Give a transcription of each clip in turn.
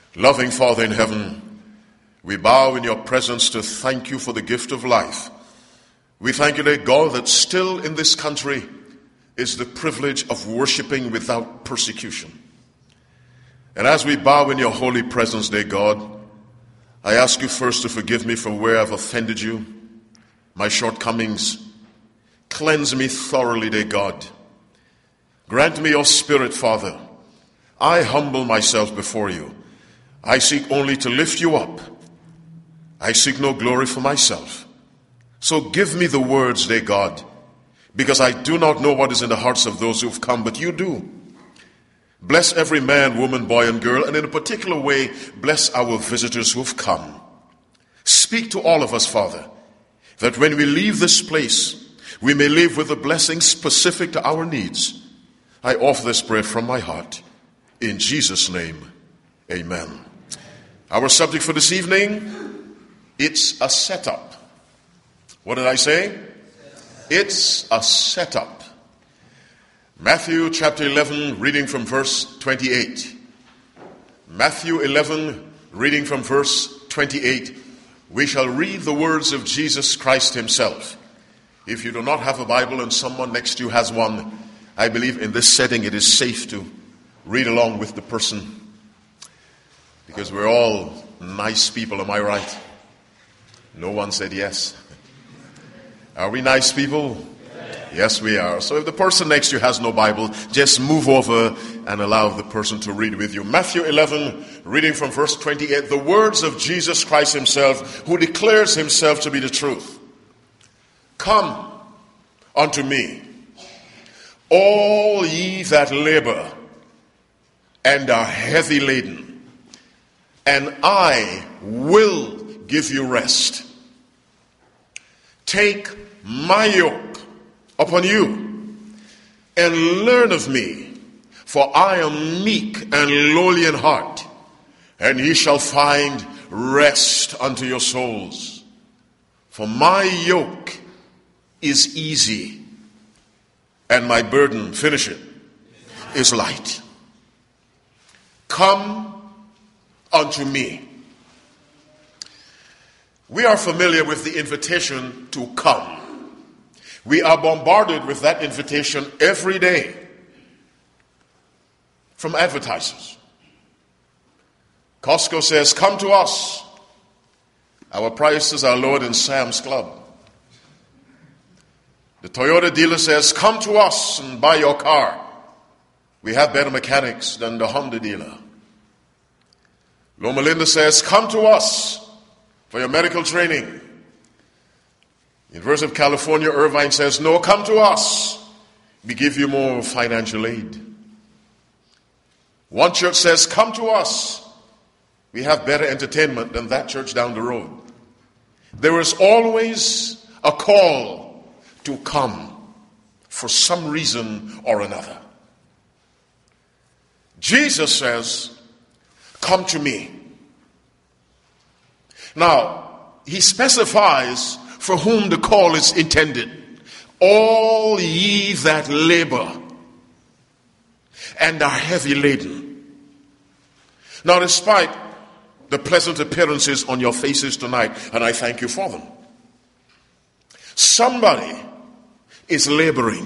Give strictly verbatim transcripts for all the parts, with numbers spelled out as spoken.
Loving Father in heaven, we bow in your presence to thank you for the gift of life. We thank you, dear God, that still in this country is the privilege of worshiping without persecution. And as we bow in your holy presence, dear God, I ask you first to forgive me for where I've offended you, my shortcomings. Cleanse me thoroughly, dear God. Grant me your spirit, Father. I humble myself before you. I seek only to lift you up. I seek no glory for myself. So give me the words, dear God, because I do not know what is in the hearts of those who have come, but you do. Bless every man, woman, boy, and girl, and in a particular way, bless our visitors who have come. Speak to all of us, Father, that when we leave this place, we may live with the blessings specific to our needs. I offer this prayer from my heart. In Jesus' name, amen. Our subject for this evening, it's a setup. What did I say? It's a setup. Matthew chapter eleven, reading from verse twenty-eight. Matthew eleven, reading from verse twenty-eight. We shall read the words of Jesus Christ himself. If you do not have a Bible and someone next to you has one, I believe in this setting it is safe to read along with the person, because we're all nice people, am I right? No one said yes. Are we nice people? Yes, we are. So if the person next to you has no Bible, just move over and allow the person to read with you. Matthew eleven, reading from verse twenty-eight, the words of Jesus Christ himself, who declares himself to be the truth. Come unto me, all ye that labor and are heavy laden, and I will give you rest. Take my yoke upon you, and learn of me, for I am meek and lowly in heart, and ye shall find rest unto your souls. For my yoke is easy, and my burden, finish it, is light. Come unto me. We are familiar with the invitation to come. We are bombarded with that invitation every day from advertisers. Costco says, come to us. Our prices are lower than Sam's Club. The Toyota dealer says, come to us and buy your car. We have better mechanics than the Honda dealer. Loma Linda says, come to us for your medical training. University of California, Irvine says, no, come to us. We give you more financial aid. One church says, come to us. We have better entertainment than that church down the road. There is always a call to come for some reason or another. Jesus says, come to me. Now, he specifies for whom the call is intended. All ye that labor and are heavy laden. Now, despite the pleasant appearances on your faces tonight, and I thank you for them, somebody is laboring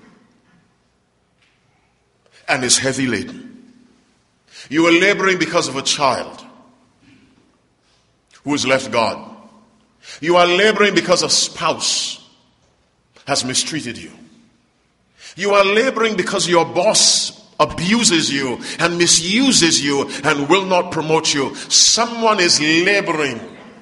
and is heavy laden. You are laboring because of a child who has left God. You are laboring because a spouse has mistreated you. You are laboring because your boss abuses you and misuses you and will not promote you. Someone is laboring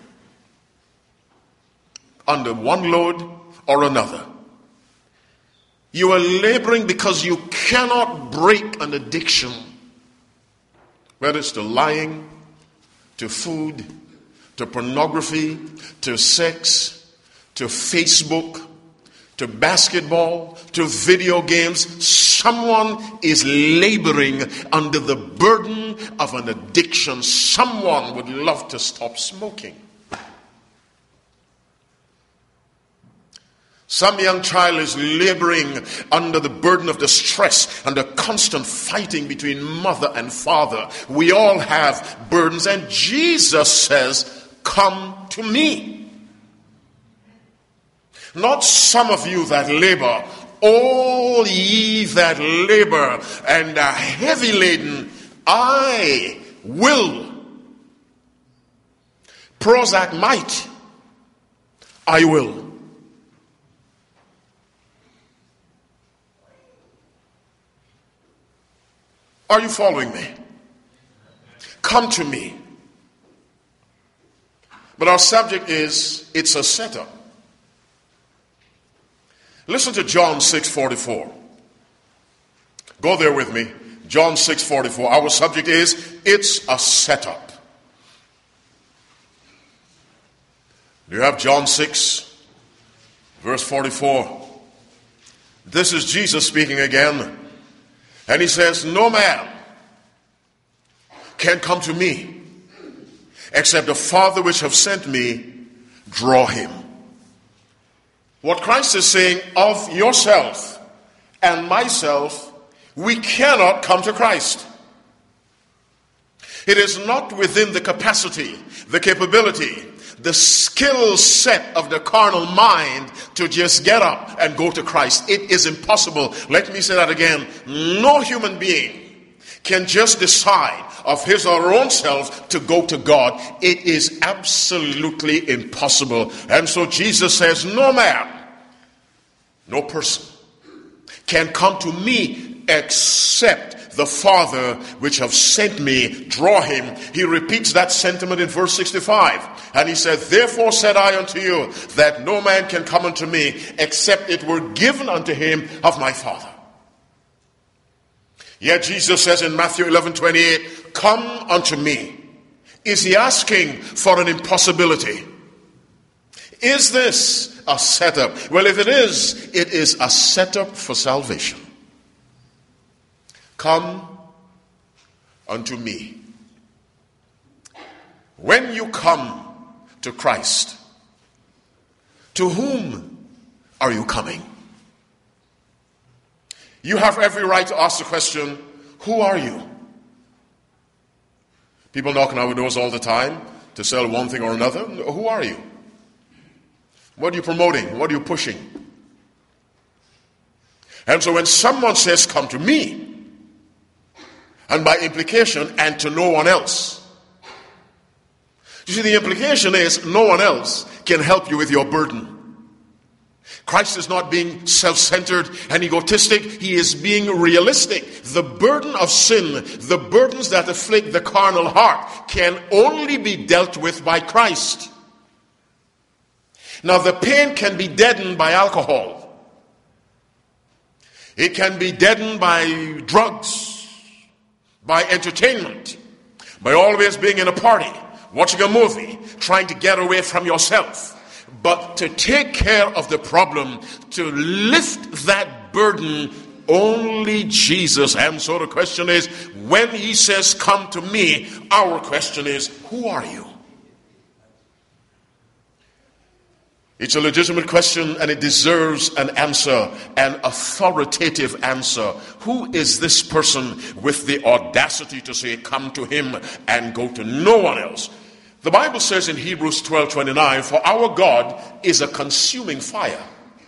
under one load or another. You are laboring because you cannot break an addiction, whether it's to lying, to food, to pornography, to sex, to Facebook, to basketball, to video games. Someone is laboring under the burden of an addiction. Someone would love to stop smoking. Some young child is laboring under the burden of distress and the constant fighting between mother and father. We all have burdens, and Jesus says, come to me. Not some of you that labor, all ye that labor and are heavy laden, I will. Prozac might, I will. Are you following me? Come to me. But our subject is, it's a setup. Listen to John six forty-four. Go there with me. John six forty-four. Our subject is, it's a setup. Do you have John six, verse forty-four? This is Jesus speaking again. And he says, no man can come to me except the Father which have sent me draw him. What Christ is saying, of yourself and myself, we cannot come to Christ. It is not within the capacity, the capability, the skill set of the carnal mind to just get up and go to Christ. It is impossible. Let me say that again. No human being can just decide of his or her own self to go to God. It is absolutely impossible. And so Jesus says, no man, no person can come to me except the Father which have sent me draw him. He repeats that sentiment in verse sixty-five. And he said, therefore said I unto you, that no man can come unto me except it were given unto him of my Father. Yet Jesus says in Matthew eleven twenty-eight, come unto me. Is he asking for an impossibility? Is this a setup? Well, if it is, it is a setup for salvation. Come unto me. When you come to Christ, to whom are you coming? You have every right to ask the question, who are you? People knock on our doors all the time to sell one thing or another. Who are you? What are you promoting? What are you pushing? And so when someone says, come to me, and by implication, and to no one else. You see, the implication is no one else can help you with your burden. Christ is not being self-centered and egotistic. He is being realistic. The burden of sin, the burdens that afflict the carnal heart, can only be dealt with by Christ. Now, the pain can be deadened by alcohol. It can be deadened by drugs, by entertainment, by always being in a party, watching a movie, trying to get away from yourself. But to take care of the problem, to lift that burden, only Jesus. And so the question is, when he says, come to me, our question is, who are you? It's a legitimate question, and it deserves an answer, an authoritative answer. Who is this person with the audacity to say, come to him and go to no one else? The Bible says in Hebrews twelve twenty-nine, for our God is a consuming fire.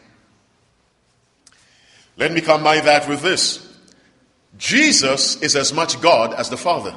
Let me combine that with this. Jesus is as much God as the Father.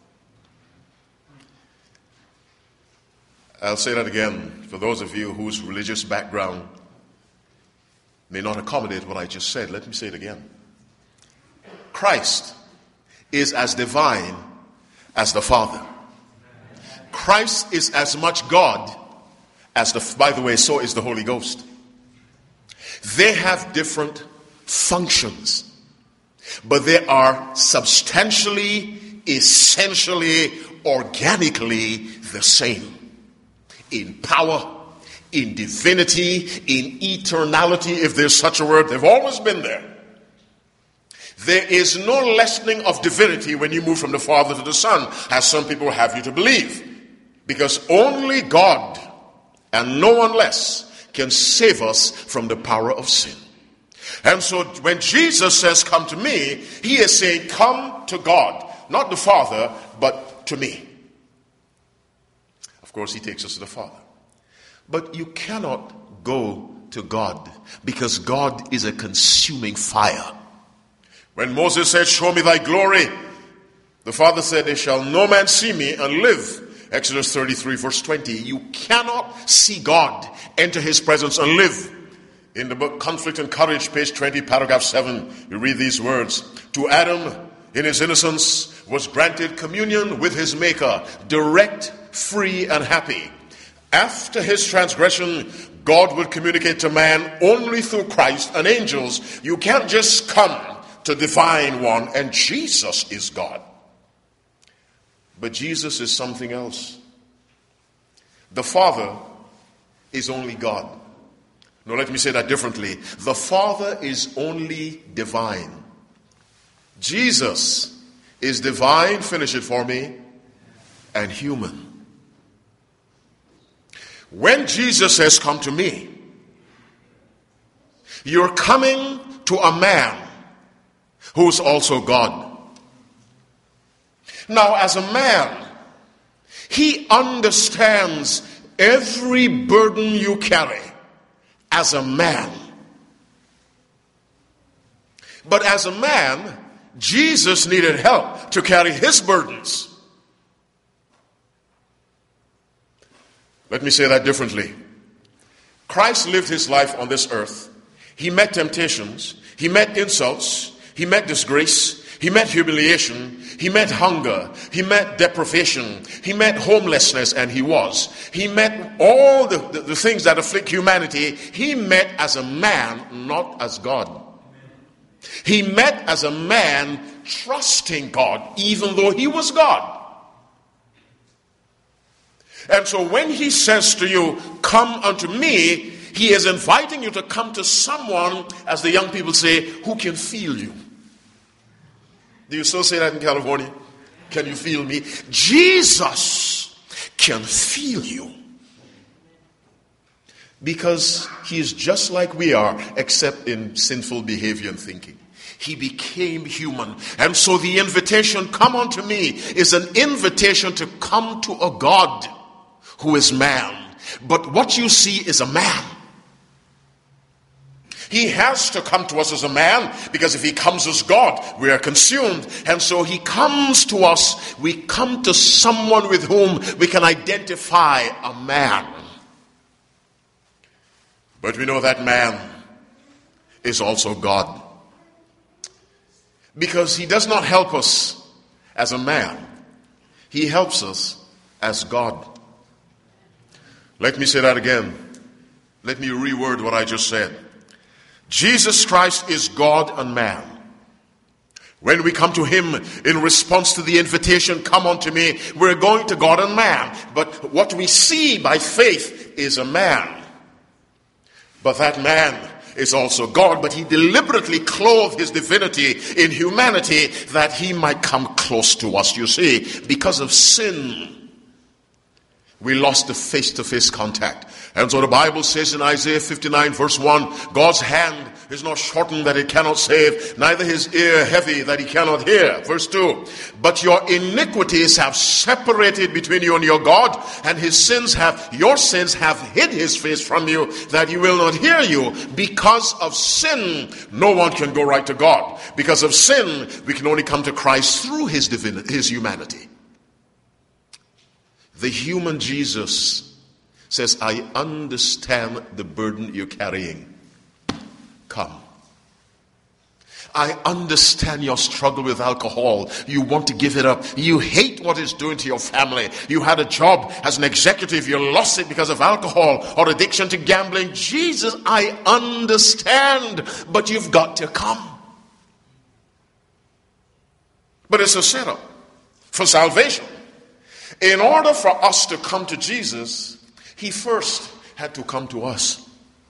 I'll say that again for those of you whose religious background may not accommodate what I just said. Let me say it again. Christ is as divine as the Father. Christ is as much God as the, by the way, so is the Holy Ghost. They have different functions, but they are substantially, essentially, organically the same. In power, in divinity, in eternality, if there's such a word, they've always been there. There is no lessening of divinity when you move from the Father to the Son, as some people have you to believe. Because only God and no one less can save us from the power of sin. And so when Jesus says, come to me, he is saying, come to God. Not the Father, but to me. Of course, he takes us to the Father. But you cannot go to God because God is a consuming fire. When Moses said, show me thy glory, the Father said, there shall no man see me and live. Exodus thirty-three, verse twenty. You cannot see God, enter his presence and live. In the book Conflict and Courage, page twenty, paragraph seven, you read these words. To Adam, in his innocence, was granted communion with his Maker, direct, free, and happy. After his transgression, God would communicate to man only through Christ and angels. You can't just come to divine one, and Jesus is God. But Jesus is something else. The Father is only God. Now let me say that differently. The Father is only divine. Jesus is divine, finish it for me, and human. When Jesus says, come to me, you're coming to a man who's also God. Now, as a man, he understands every burden you carry as a man. But as a man, Jesus needed help to carry his burdens. Let me say that differently. Christ lived his life on this earth. He met temptations. He met insults. He met disgrace. He met humiliation. He met hunger. He met deprivation. He met homelessness, and he was. He met all the, the, the things that afflict humanity. He met as a man, not as God. He met as a man trusting God, even though he was God. And so when he says to you, come unto me, he is inviting you to come to someone, as the young people say, who can feel you. Do you still say that in California? Can you feel me? Jesus can feel you. Because he is just like we are, except in sinful behavior and thinking. He became human. And so the invitation, come unto me, is an invitation to come to a God who is man. But what you see is a man. He has to come to us as a man, because if he comes as God, we are consumed. And so he comes to us. We come to someone with whom we can identify a man. But we know that man is also God. Because he does not help us as a man. He helps us as God. Let me say that again. Let me reword what I just said. Jesus Christ is God and man. When we come to him in response to the invitation, come unto me, we're going to God and man. But what we see by faith is a man. But that man is also God, but he deliberately clothed his divinity in humanity that he might come close to us. You see, because of sin, we lost the face-to-face contact. And so the Bible says in Isaiah fifty-nine verse one, God's hand is not shortened that it cannot save, neither his ear heavy that he cannot hear. Verse two, but your iniquities have separated between you and your God, and his sins have, your sins have hid his face from you, that he will not hear you. Because of sin, no one can go right to God. Because of sin, we can only come to Christ through his divinity, his humanity. The human Jesus says, I understand the burden you're carrying. Come. I understand your struggle with alcohol. You want to give it up. You hate what it's doing to your family. You had a job as an executive. You lost it because of alcohol or addiction to gambling. Jesus, I understand, but you've got to come. But it's a setup for salvation. In order for us to come to Jesus, he first had to come to us.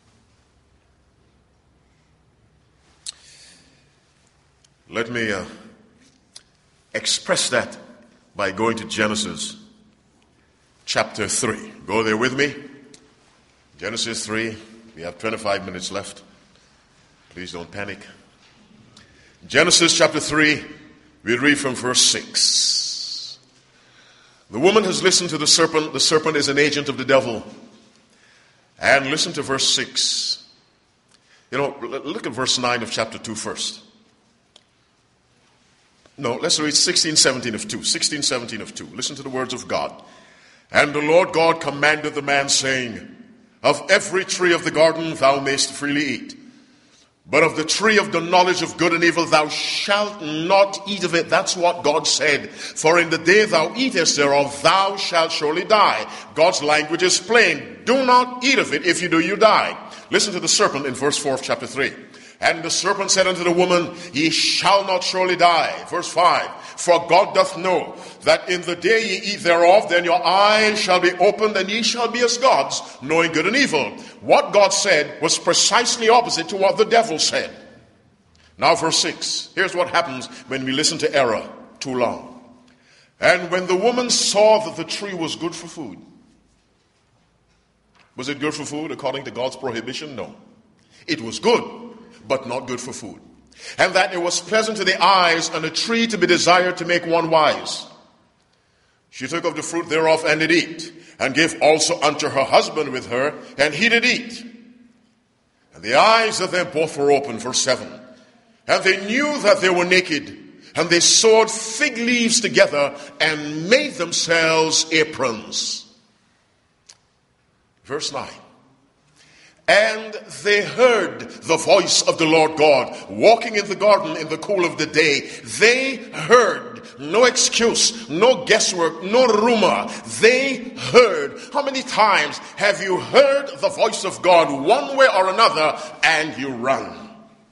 Let me uh, express that by going to Genesis chapter three. Go there with me. Genesis three, We have twenty-five minutes left. Please don't panic. Genesis chapter three, we read from verse six. The woman has listened to the serpent. The serpent is an agent of the devil. And listen to verse six. You know, look at verse nine of chapter two first. No, let's read sixteen, seventeen of two. sixteen, seventeen of two. Listen to the words of God. And the Lord God commanded the man, saying, of every tree of the garden thou mayst freely eat, but of the tree of the knowledge of good and evil thou shalt not eat of it. That's what God said. For in the day thou eatest thereof, thou shalt surely die. God's language is plain. Do not eat of it. If you do, you die. Listen to the serpent in verse four of chapter three. And the serpent said unto the woman, ye shall not surely die. Verse five. For God doth know that in the day ye eat thereof, then your eyes shall be opened, and ye shall be as gods, knowing good and evil. What God said was precisely opposite to what the devil said. Now verse six. Here's what happens when we listen to error too long. And when the woman saw that the tree was good for food. Was it good for food according to God's prohibition? No. It was good, but not good for food. And that it was pleasant to the eyes, and a tree to be desired to make one wise. She took of the fruit thereof and did eat, and gave also unto her husband with her, and he did eat. And the eyes of them both were open, verse seven. And they knew that they were naked, and they sewed fig leaves together, and made themselves aprons. Verse nine. And they heard the voice of the Lord God walking in the garden in the cool of the day. They heard, no excuse, no guesswork, no rumor. They heard. How many times have you heard the voice of God one way or another and you run?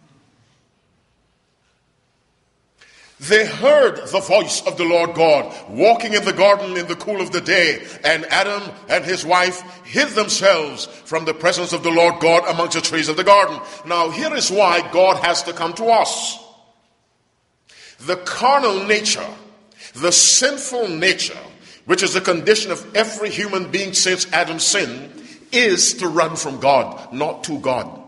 They heard the voice of the Lord God walking in the garden in the cool of the day, and Adam and his wife hid themselves from the presence of the Lord God amongst the trees of the garden. Now here is why God has to come to us. The carnal nature, the sinful nature, which is the condition of every human being since Adam's sin, is to run from God, not to God.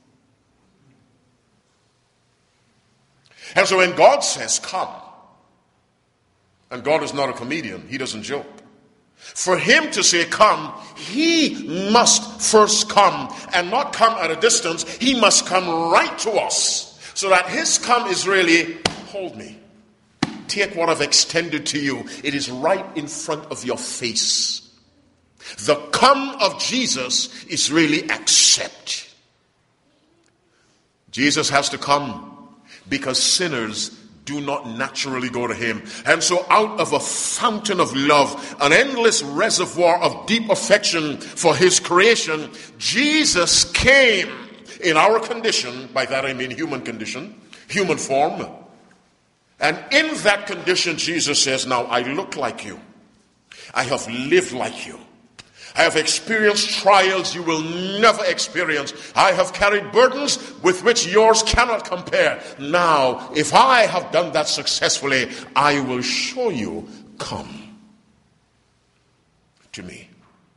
And so when God says, come, and God is not a comedian, he doesn't joke. For him to say, come, he must first come, and not come at a distance. He must come right to us, so that his come is really, hold me. Take what I've extended to you. It is right in front of your face. The come of Jesus is really accept. Jesus has to come, because sinners do not naturally go to him. And so out of a fountain of love, an endless reservoir of deep affection for his creation, Jesus came in our condition. By that I mean human condition, human form. And in that condition, Jesus says, now I look like you. I have lived like you. I have experienced trials you will never experience. I have carried burdens with which yours cannot compare. Now, if I have done that successfully, I will show you, come to me.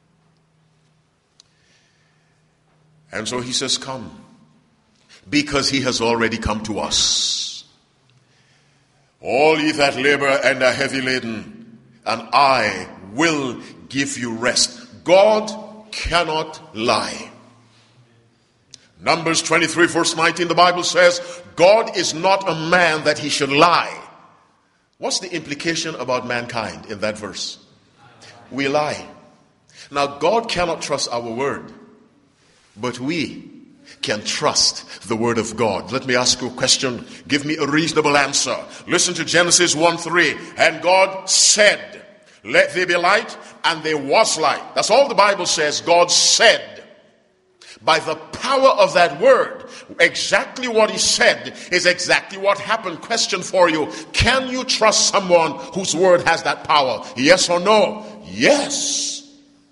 And so he says, come, because he has already come to us. All ye that labor and are heavy laden, and I will give you rest. God cannot lie. Numbers twenty-three verse nineteen, the Bible says, God is not a man that he should lie. What's the implication about mankind in that verse? We lie. Now God cannot trust our word, but we can trust the word of God. Let me ask you a question. Give me a reasonable answer. Listen to Genesis one three. And God said, let there be light, and there was light. That's all the Bible says. God said. By the power of that word, exactly what he said is exactly what happened. Question for you. Can you trust someone whose word has that power? Yes or no? Yes.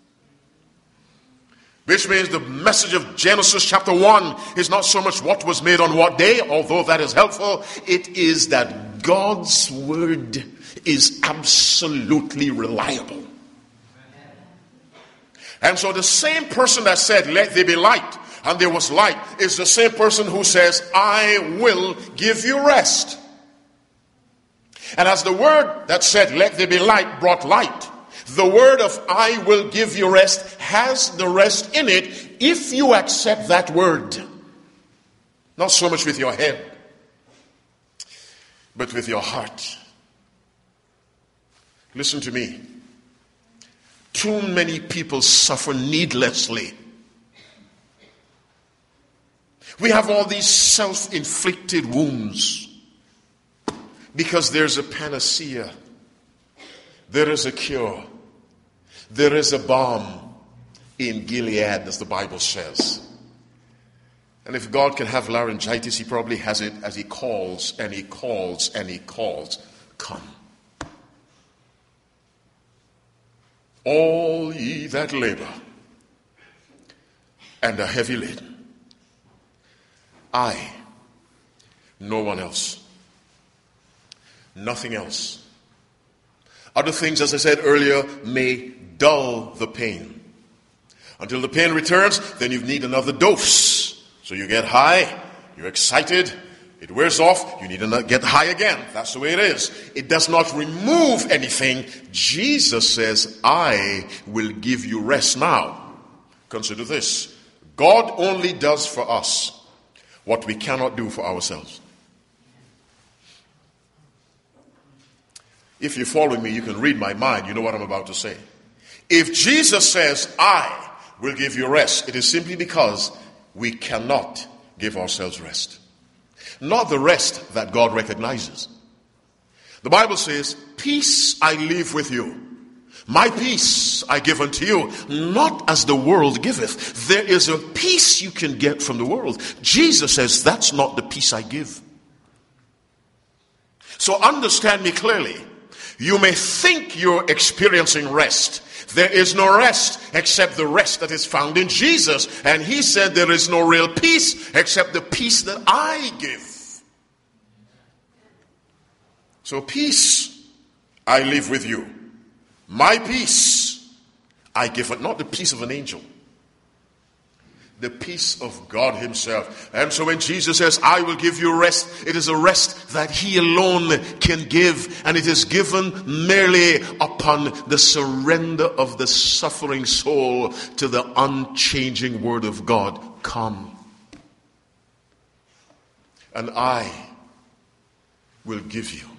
Which means the message of Genesis chapter one is not so much what was made on what day, although that is helpful. It is that God's word is absolutely reliable. And so the same person that said, let there be light, and there was light is the same person who says, I will give you rest. And as the word that said, let there be light, brought light, the word of I will give you rest has the rest in it if you accept that word. Not so much with your head, but with your heart. Listen to me. Too many people suffer needlessly. We have all these self-inflicted wounds because there's a panacea. There is a cure. There is a balm in Gilead, as the Bible says. And if God can have laryngitis, he probably has it as he calls and he calls and he calls. Come. All ye that labor and are heavy laden. I, no one else. Nothing else. Other things, as I said earlier, may dull the pain. Until the pain returns, then you need another dose. So you get high, you're excited, it wears off, you need to get high again. That's the way it is. It does not remove anything. Jesus says, I will give you rest now. Consider this. God only does for us what we cannot do for ourselves. If you're following me, you can read my mind. You know what I'm about to say. If Jesus says, I will give you rest, it is simply because we cannot give ourselves rest. Not the rest that God recognizes. The Bible says, peace I leave with you. My peace I give unto you, not as the world giveth. There is a peace you can get from the world. Jesus says, that's not the peace I give. So understand me clearly. You may think you're experiencing rest. There is no rest except the rest that is found in Jesus. And he said there is no real peace except the peace that I give. So peace I leave with you. My peace I give it, not the peace of an angel. The peace of God himself. And so when Jesus says, I will give you rest, it is a rest that he alone can give. And it is given merely upon the surrender of the suffering soul to the unchanging word of God. Come. And I will give you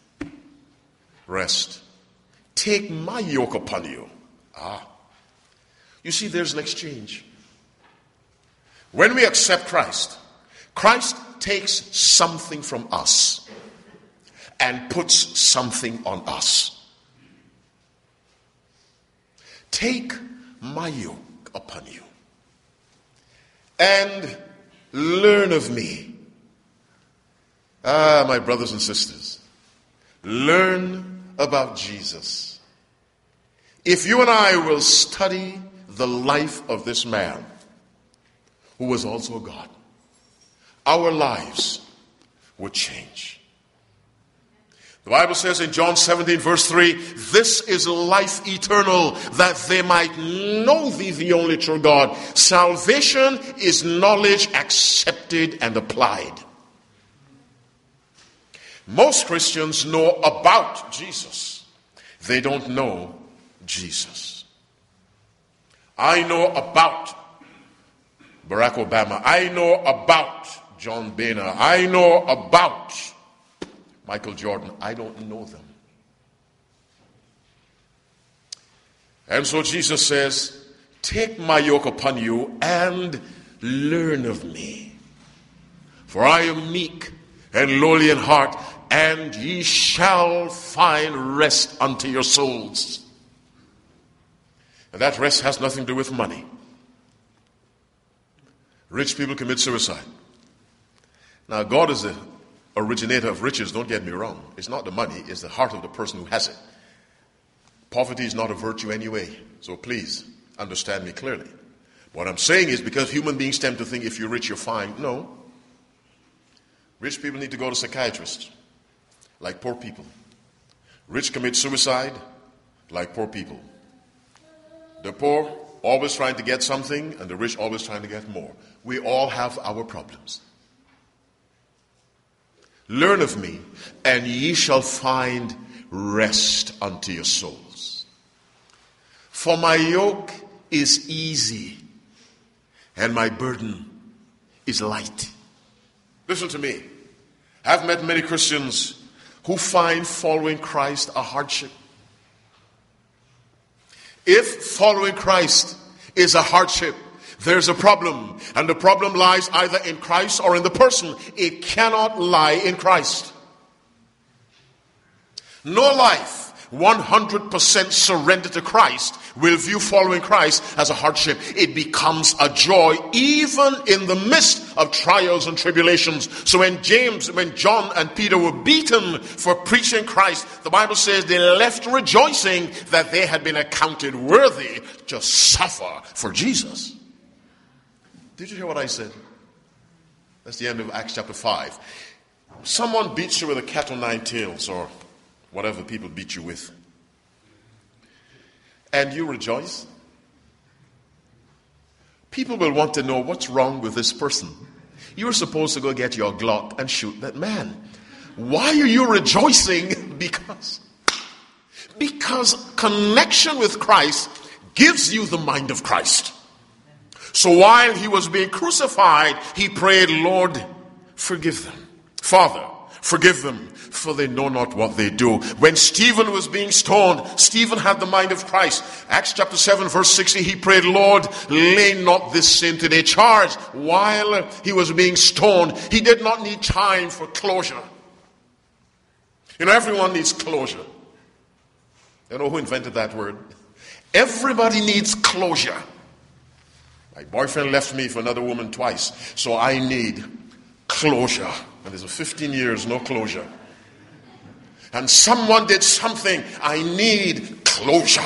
rest. Take my yoke upon you. Ah. You see, there's an exchange. When we accept Christ, Christ takes something from us and puts something on us. Take my yoke upon you and learn of me. Ah, my brothers and sisters, learn about Jesus. If you and I will study the life of this man, who was also God, our lives would change. The Bible says in John seventeen verse three, this is life eternal, that they might know thee, the only true God. Salvation is knowledge accepted and applied. Most Christians know about Jesus. They don't know Jesus. I know about Barack Obama. I know about John Boehner. I know about Michael Jordan. I don't know them. And so Jesus says, take my yoke upon you and learn of me. For I am meek and lowly in heart, and ye shall find rest unto your souls. And that rest has nothing to do with money. Rich people commit suicide. Now, God is the originator of riches, don't get me wrong. It's not the money, it's the heart of the person who has it. Poverty is not a virtue anyway, so please understand me clearly. What I'm saying is, because human beings tend to think if you're rich, you're fine. No. Rich people need to go to psychiatrists, like poor people. Rich commit suicide, like poor people. The poor always trying to get something, and the rich always trying to get more. We all have our problems. Learn of me, and ye shall find rest unto your souls. For my yoke is easy, and my burden is light. Listen to me. I've met many Christians who find following Christ a hardship. If following Christ is a hardship, there's a problem. And the problem lies either in Christ or in the person. It cannot lie in Christ. No life one hundred percent surrendered to Christ will view following Christ as a hardship. It becomes a joy even in the midst of trials and tribulations. So when James, when John and Peter were beaten for preaching Christ, the Bible says they left rejoicing that they had been accounted worthy to suffer for Jesus. Did you hear what I said? That's the end of Acts chapter five. Someone beats you with a cat o' nine tails, or whatever people beat you with, and you rejoice. People will want to know what's wrong with this person. You're supposed to go get your Glock and shoot that man. Why are you rejoicing? Because, because connection with Christ gives you the mind of Christ. So while he was being crucified, he prayed, Lord, forgive them. Father, forgive them, for they know not what they do. When Stephen was being stoned, Stephen had the mind of Christ. Acts chapter seven verse sixty, he prayed, Lord, lay not this sin to their charge. While he was being stoned, he did not need time for closure. You know, everyone needs closure. You know who invented that word? Everybody needs closure. My boyfriend left me for another woman twice, so I need closure. And there's a fifteen years, no closure. And someone did something, I need closure.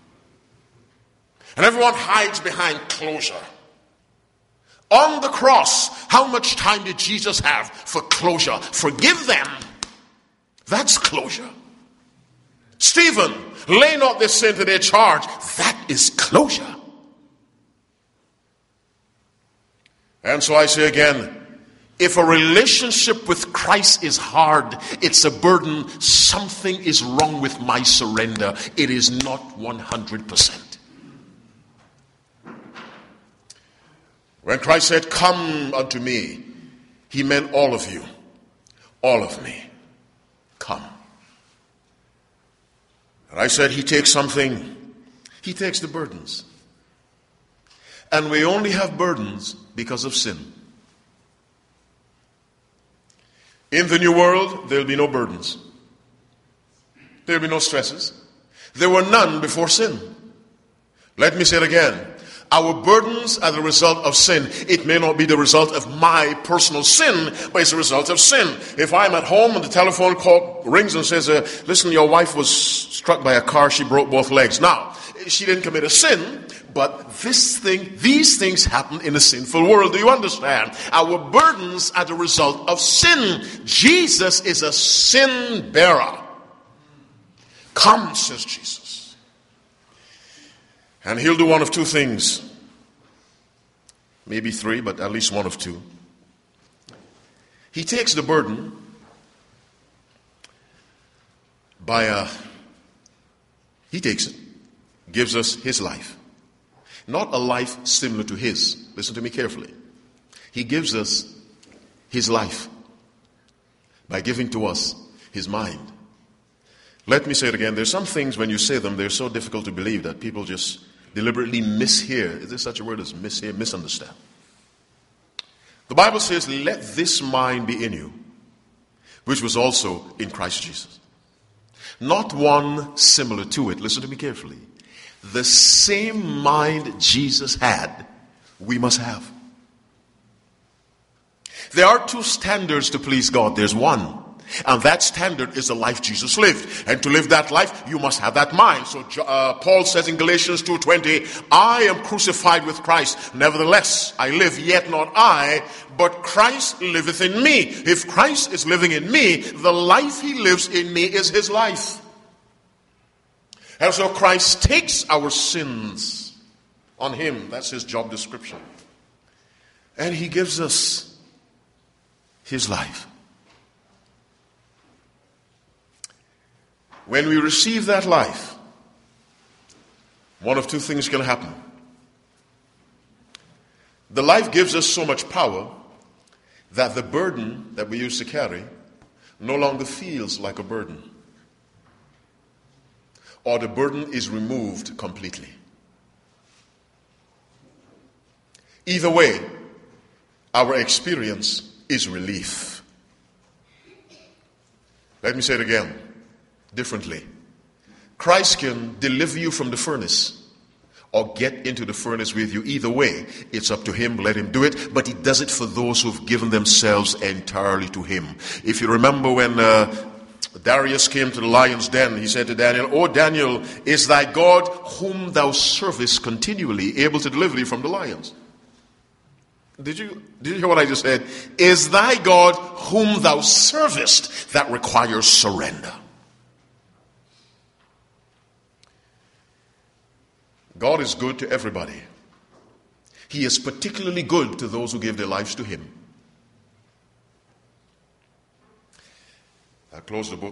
And everyone hides behind closure. On the cross, how much time did Jesus have for closure? Forgive them. That's closure. Stephen, lay not this sin to their charge. That is closure. And so I say again, if a relationship with Christ is hard, it's a burden, something is wrong with my surrender. It is not one hundred percent. When Christ said, come unto me, he meant all of you, all of me. Come. And I said, he takes something, he takes the burdens. And we only have burdens because of sin. In the new world, there will be no burdens. There will be no stresses. There were none before sin. Let me say it again. Our burdens are the result of sin. It may not be the result of my personal sin, but it's the result of sin. If I'm at home and the telephone call rings and says, uh, listen, your wife was struck by a car, she broke both legs. Now, she didn't commit a sin, but this thing, these things happen in a sinful world. Do you understand? Our burdens are the result of sin. Jesus is a sin bearer. Come, says Jesus. And he'll do one of two things. Maybe three, but at least one of two. He takes the burden by a, he takes it, gives us his life. Not a life similar to his. Listen to me carefully. He gives us his life by giving to us his mind. Let me say it again. There's some things when you say them, they're so difficult to believe that people just deliberately mishear. Is there such a word as mishear? Misunderstand. The Bible says, let this mind be in you, which was also in Christ Jesus. Not one similar to it. Listen to me carefully. The same mind Jesus had, we must have. There are two standards to please God. There's one. And that standard is the life Jesus lived. And to live that life, you must have that mind. So uh, Paul says in Galatians two twenty, I am crucified with Christ. Nevertheless, I live, yet not I, but Christ liveth in me. If Christ is living in me, the life he lives in me is his life. And so Christ takes our sins on him. That's his job description. And he gives us his life. When we receive that life, one of two things can happen. The life gives us so much power that the burden that we used to carry no longer feels like a burden. Or the burden is removed completely. Either way, our experience is relief. Let me say it again, differently. Christ can deliver you from the furnace or get into the furnace with you. Either way, it's up to him. Let him do it. But he does it for those who've given themselves entirely to him. If you remember when uh, Darius came to the lion's den, he said to Daniel, "O Daniel, is thy God whom thou servest continually able to deliver thee from the lions?" Did you, did you hear what I just said? Is thy God whom thou servest? That requires surrender. God is good to everybody. He is particularly good to those who give their lives to him. I close the book.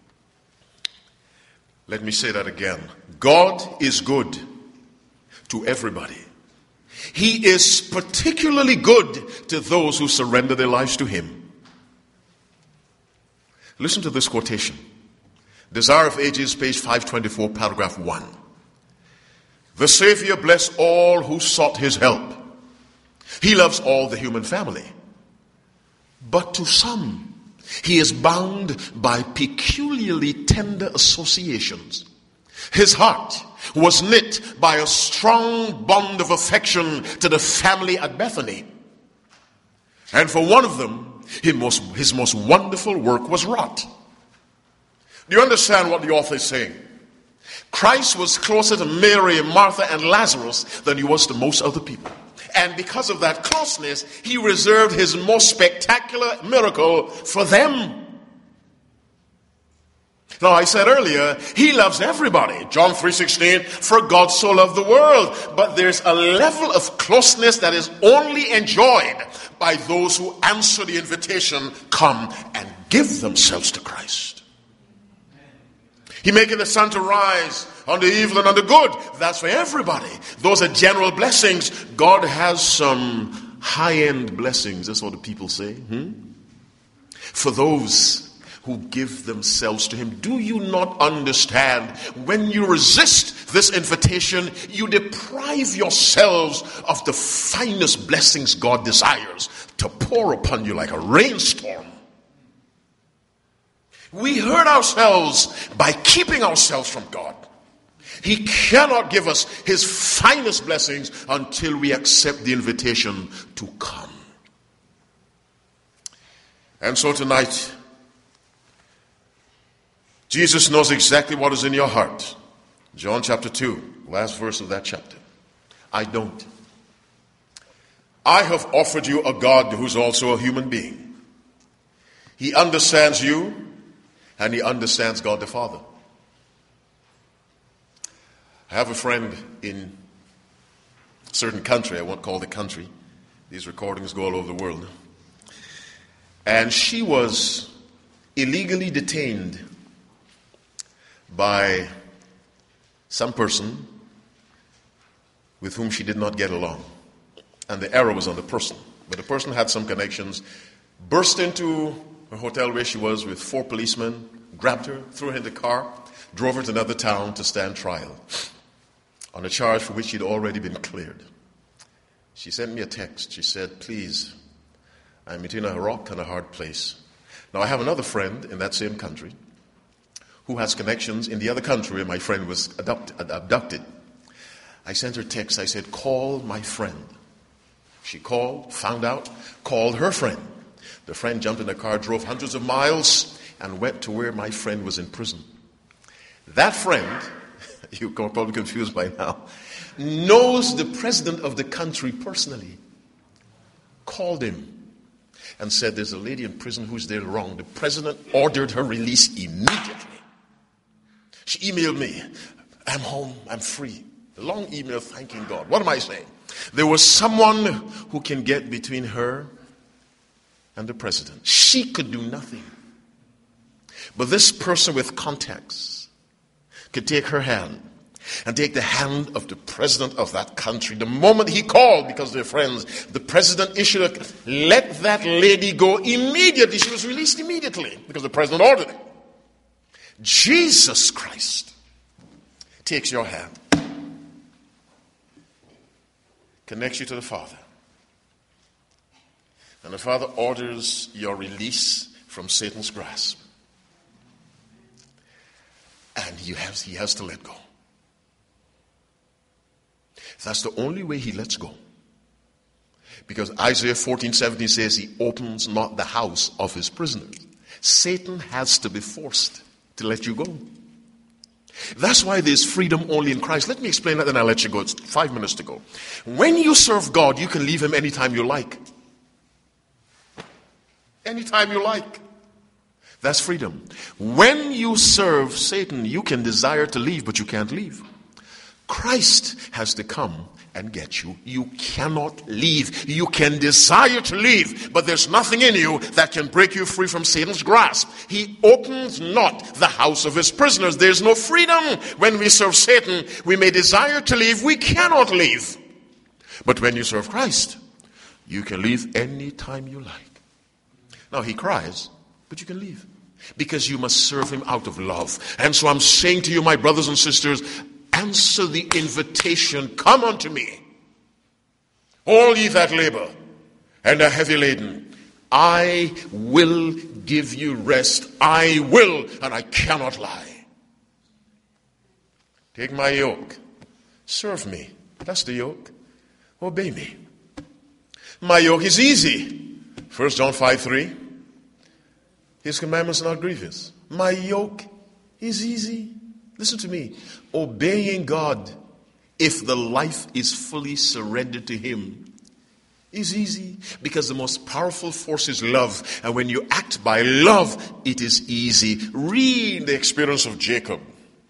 Let me say that again. God is good to everybody. He is particularly good to those who surrender their lives to him. Listen to this quotation. Desire of Ages, page five twenty-four, paragraph one. The Savior blessed all who sought his help. He loves all the human family. But to some, he is bound by peculiarly tender associations. His heart was knit by a strong bond of affection to the family at Bethany. And for one of them, his most, his most wonderful work was wrought. Do you understand what the author is saying? Christ was closer to Mary and Martha and Lazarus than he was to most other people. And because of that closeness, he reserved his most spectacular miracle for them. Now, I said earlier, he loves everybody. John three sixteen, for God so loved the world. But there's a level of closeness that is only enjoyed by those who answer the invitation, come and give themselves to Christ. He making the sun to rise on the evil and on the good. That's for everybody. Those are general blessings. God has some high-end blessings. That's what the people say. Hmm? For those who give themselves to him. Do you not understand? When you resist this invitation, you deprive yourselves of the finest blessings God desires to pour upon you like a rainstorm. We hurt ourselves by keeping ourselves from God. He cannot give us his finest blessings until we accept the invitation to come. And so tonight, Jesus knows exactly what is in your heart. John chapter two, last verse of that chapter. I don't. I have offered you a God who's also a human being. He understands you. And he understands God the Father. I have a friend in a certain country. I won't call the country. These recordings go all over the world. And she was illegally detained by some person with whom she did not get along. And the error was on the person. But the person had some connections, burst into her hotel where she was with four policemen, grabbed her, threw her in the car, drove her to another town to stand trial on a charge for which she'd already been cleared. She sent me a text. She said, please, I'm between a rock and a hard place. Now, I have another friend in that same country who has connections in the other country where my friend was abducted. abducted. I sent her a text. I said, call my friend. She called, found out, called her friend. The friend jumped in the car, drove hundreds of miles, and went to where my friend was in prison. That friend, you're probably confused by now, knows the president of the country personally. Called him and said, there's a lady in prison who's there wrong. The president ordered her release immediately. She emailed me, I'm home, I'm free. A long email thanking God. What am I saying? There was someone who can get between her and the president. She could do nothing. But this person with context could take her hand and take the hand of the president of that country. The moment he called, because they're friends, the president issued a, let that lady go immediately. She was released immediately because the president ordered it. Jesus Christ takes your hand, connects you to the Father, and the Father orders your release from Satan's grasp. And he has, he has to let go. That's the only way he lets go. Because Isaiah fourteen seventeen says he opens not the house of his prisoners. Satan has to be forced to let you go. That's why there's freedom only in Christ. Let me explain that, then I'll let you go. It's five minutes to go. When you serve God, you can leave him anytime you like. Anytime you like. That's freedom. When you serve Satan, you can desire to leave, but you can't leave. Christ has to come and get you. You cannot leave. You can desire to leave, but there's nothing in you that can break you free from Satan's grasp. He opens not the house of his prisoners. There's no freedom when we serve Satan. We may desire to leave. We cannot leave. But when you serve Christ, you can leave any time you like. Now, he cries, but you can leave because you must serve him out of love. And so I'm saying to you, my brothers and sisters, answer the invitation, come unto me, all ye that labor and are heavy laden. I will give you rest. I will, and I cannot lie. Take my yoke. Serve me. That's the yoke. Obey me. My yoke is easy. First John five three. His commandments are not grievous. My yoke is easy. Listen to me. Obeying God, if the life is fully surrendered to him, is easy, because the most powerful force is love. And when you act by love, it is easy. Read the experience of Jacob.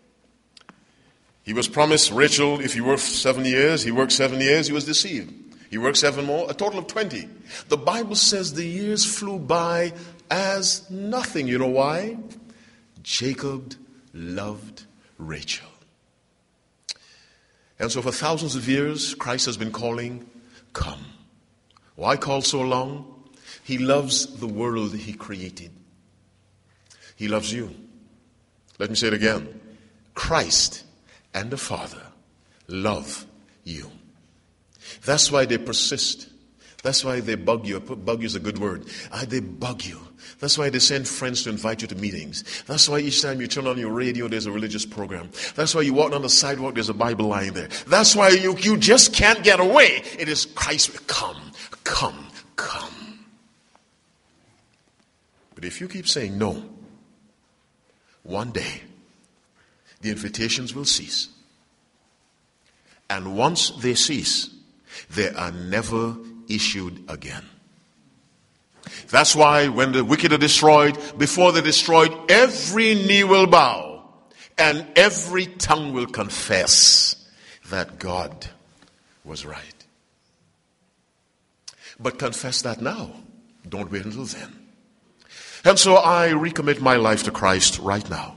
He was promised Rachel if he worked seven years. He worked seven years. He was deceived. He worked seven more, a total of twenty. The Bible says the years flew by as nothing. You know why? Jacob loved Rachel. And so for thousands of years, Christ has been calling, come. Why call so long? He loves the world he created. He loves you. Let me say it again. Christ and the Father love you. That's why they persist. That's why they bug you. Bug you is a good word. Ah, they bug you. That's why they send friends to invite you to meetings. That's why each time you turn on your radio, there's a religious program. That's why you walk down the sidewalk, there's a Bible lying there. That's why you, you just can't get away. It is Christ. Come, come, come. But if you keep saying no, one day the invitations will cease. And once they cease, they are never issued again. That's why when the wicked are destroyed, before they're destroyed, every knee will bow and every tongue will confess that God was right. But confess that now. Don't wait until then. And so I recommit my life to Christ right now.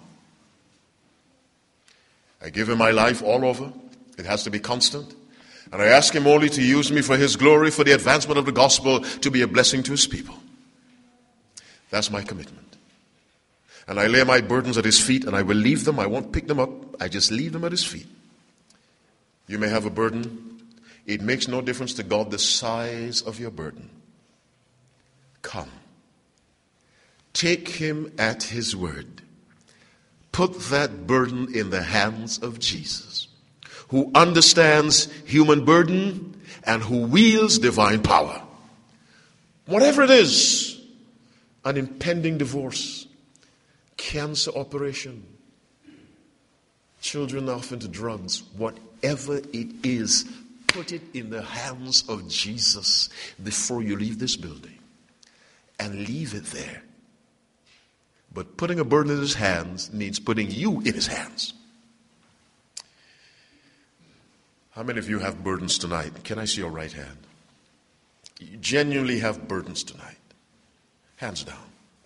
I give him my life all over. It has to be constant. And I ask him only to use me for his glory, for the advancement of the gospel, to be a blessing to his people. That's my commitment. And I lay my burdens at his feet, and I will leave them. I won't pick them up. I just leave them at his feet. You may have a burden. It makes no difference to God the size of your burden. Come. Take him at his word. Put that burden in the hands of Jesus, who understands human burden and who wields divine power. Whatever it is, an impending divorce, cancer operation, children off into drugs, whatever it is, put it in the hands of Jesus before you leave this building and leave it there. But putting a burden in his hands means putting you in his hands. How many of you have burdens tonight? Can I see your right hand? You genuinely have burdens tonight. Hands down.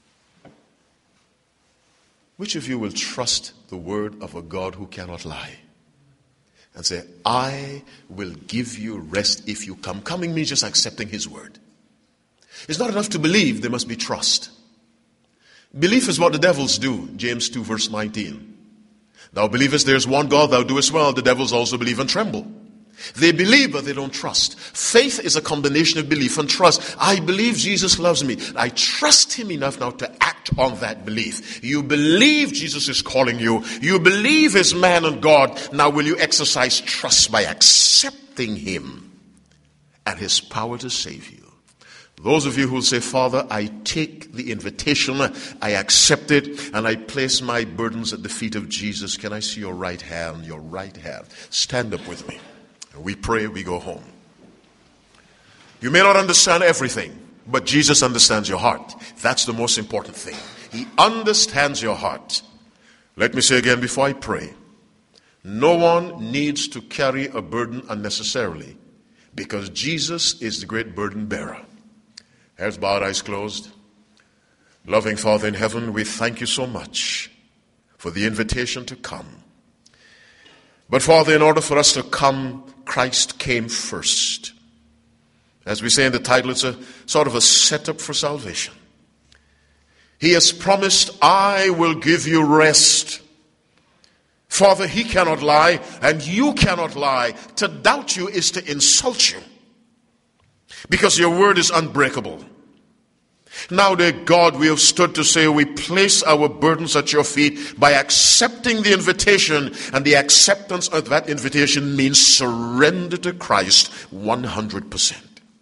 Which of you will trust the word of a God who cannot lie? And say, I will give you rest if you come. Coming means just accepting his word. It's not enough to believe, there must be trust. Belief is what the devils do. James two verse nineteen. Thou believest there is one God, thou doest well. The devils also believe and tremble. They believe, but they don't trust. Faith is a combination of belief and trust. I believe Jesus loves me. I trust him enough now to act on that belief. You believe Jesus is calling you. You believe his man and God. Now will you exercise trust by accepting him and his power to save you? Those of you who will say, Father, I take the invitation, I accept it, and I place my burdens at the feet of Jesus. Can I see your right hand, your right hand? Stand up with me. We pray, we go home. You may not understand everything, but Jesus understands your heart. That's the most important thing. He understands your heart. Let me say again before I pray, no one needs to carry a burden unnecessarily because Jesus is the great burden bearer. Heads bowed, eyes closed. Loving Father in heaven, we thank you so much for the invitation to come. But Father, in order for us to come, Christ came first. As we say in the title, it's a sort of a setup for salvation. He has promised, I will give you rest. Father, he cannot lie, and you cannot lie. To doubt you is to insult you, because your word is unbreakable. Now, dear God, we have stood to say we place our burdens at your feet by accepting the invitation, and the acceptance of that invitation means surrender to Christ one hundred percent.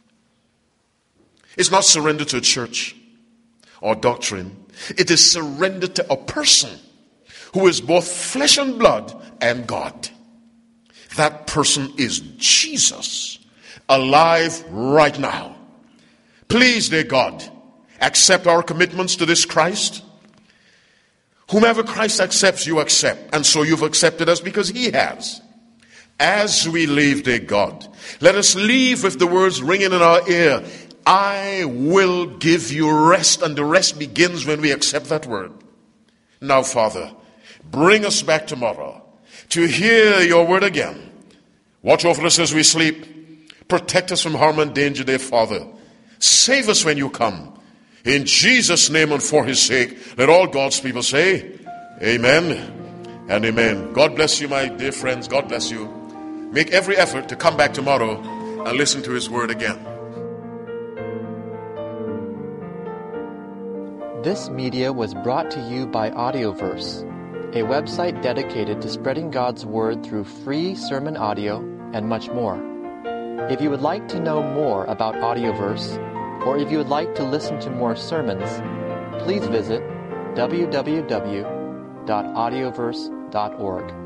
It's not surrender to a church or doctrine. It is surrender to a person who is both flesh and blood and God. That person is Jesus, alive right now. Please, dear God, accept our commitments to this Christ. Whomever Christ accepts, you accept. And so you've accepted us because he has. As we leave, dear God, let us leave with the words ringing in our ear, I will give you rest. And the rest begins when we accept that word. Now, Father, bring us back tomorrow to hear your word again. Watch over us as we sleep. Protect us from harm and danger, dear Father. Save us when you come. In Jesus' name and for his sake, let all God's people say, amen and amen. God bless you, my dear friends. God bless you. Make every effort to come back tomorrow and listen to his word again. This media was brought to you by Audioverse, a website dedicated to spreading God's word through free sermon audio and much more. If you would like to know more about Audioverse, or if you would like to listen to more sermons, please visit w w w dot audioverse dot org.